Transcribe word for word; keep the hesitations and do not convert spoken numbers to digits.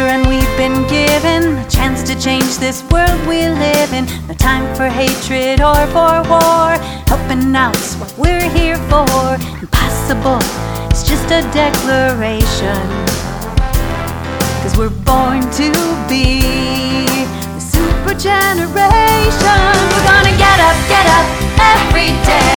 together and we've been given a chance to change this world we live in. No time for hatred or for war. Helping out's what we're here for. Impossible, it's just a declaration, 'cause we're born to be the super generation. We're gonna get up, get up every day.